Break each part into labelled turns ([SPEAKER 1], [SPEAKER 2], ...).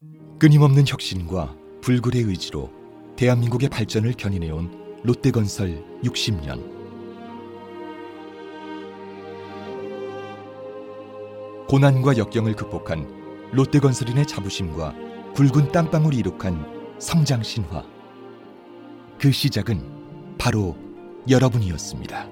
[SPEAKER 1] 끊임없는 혁신과 불굴의 의지로 대한민국의 발전을 견인해온 롯데건설 60년. 고난과 역경을 극복한 롯데건설인의 자부심과 굵은 땀방울이 이룩한 성장 신화. 그 시작은 바로 여러분이었습니다.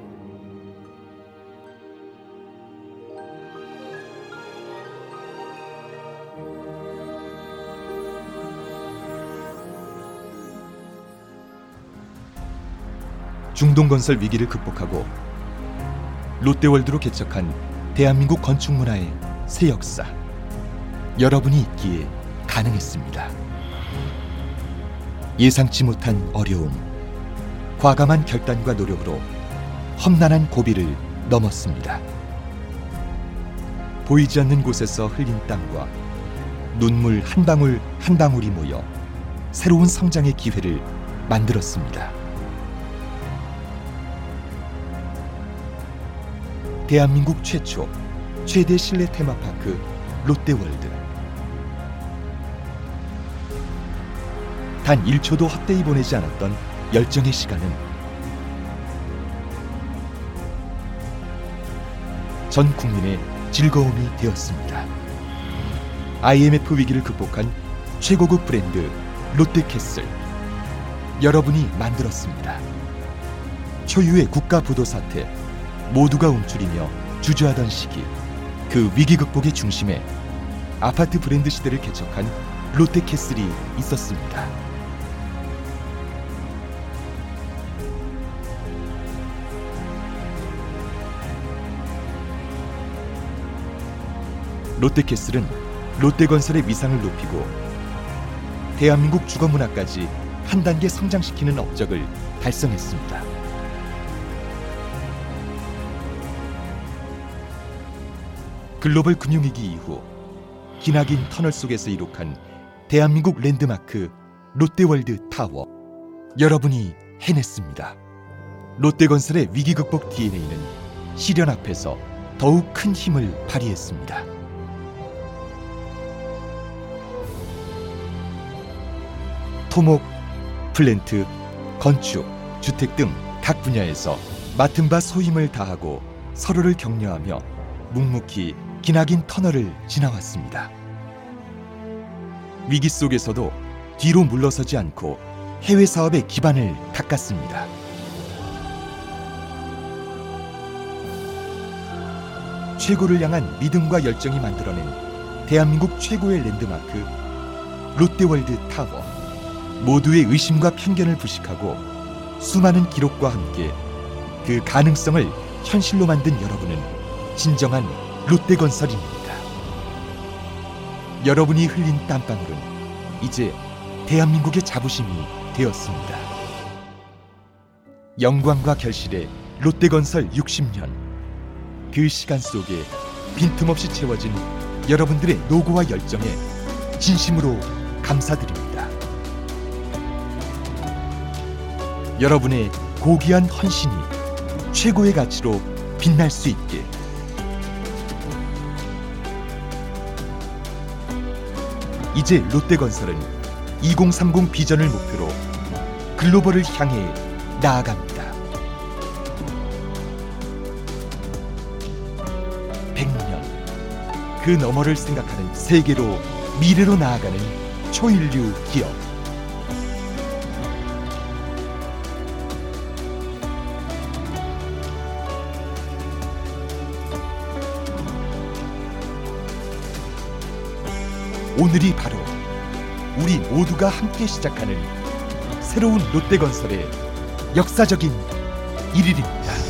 [SPEAKER 1] 중동건설 위기를 극복하고 롯데월드로 개척한 대한민국 건축문화의 새 역사. 여러분이 있기에 가능했습니다. 예상치 못한 어려움, 과감한 결단과 노력으로 험난한 고비를 넘었습니다. 보이지 않는 곳에서 흘린 땀과 눈물 한 방울 한 방울이 모여 새로운 성장의 기회를 만들었습니다. 대한민국 최대 실내 테마파크 롯데월드. 단 1초도 헛되이 보내지 않았던 열정의 시간은 전 국민의 즐거움이 되었습니다. IMF 위기를 극복한 최고급 브랜드 롯데캐슬. 여러분이 만들었습니다. 초유의 국가 부도 사태, 모두가 움츠리며 주저하던 시기, 그 위기 극복의 중심에 아파트 브랜드 시대를 개척한 롯데캐슬이 있었습니다. 롯데캐슬은 롯데건설의 위상을 높이고 대한민국 주거문화까지 한 단계 성장시키는 업적을 달성했습니다. 글로벌 금융위기 이후 기나긴 터널 속에서 이룩한 대한민국 랜드마크 롯데월드 타워. 여러분이 해냈습니다. 롯데건설의 위기 극복 DNA는 시련 앞에서 더욱 큰 힘을 발휘했습니다. 토목, 플랜트, 건축, 주택 등 각 분야에서 맡은 바 소임을 다하고 서로를 격려하며 묵묵히 기나긴 터널을 지나왔습니다. 위기 속에서도 뒤로 물러서지 않고 해외 사업의 기반을 닦았습니다. 최고를 향한 믿음과 열정이 만들어낸 대한민국 최고의 랜드마크 롯데월드 타워. 모두의 의심과 편견을 부식하고 수많은 기록과 함께 그 가능성을 현실로 만든 여러분은 진정한 롯데건설입니다. 여러분이 흘린 땀방울은 이제 대한민국의 자부심이 되었습니다. 영광과 결실의 롯데건설 60년. 그 시간 속에 빈틈없이 채워진 여러분들의 노고와 열정에 진심으로 감사드립니다. 여러분의 고귀한 헌신이 최고의 가치로 빛날 수 있게. 이제 롯데건설은 2030 비전을 목표로 글로벌을 향해 나아갑니다. 100년, 그 너머를 생각하는 세계로, 미래로 나아가는 초인류 기업. 오늘이 바로 우리 모두가 함께 시작하는 새로운 롯데건설의 역사적인 일일입니다.